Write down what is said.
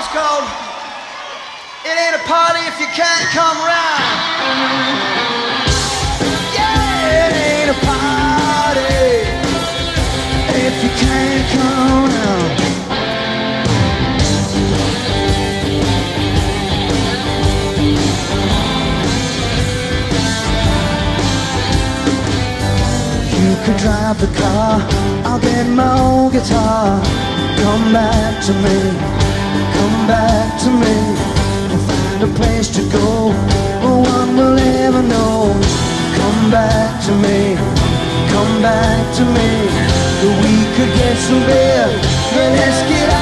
song's called It Ain't a Party If You Can't Come Round. Yeah, it ain't a party if you can't come round. You can drive the car, I'll get my own guitar. Come back to me, come back to me. We'll find a place to go, no one will ever know. Come back to me, come back to me. We could get some beer, then let's get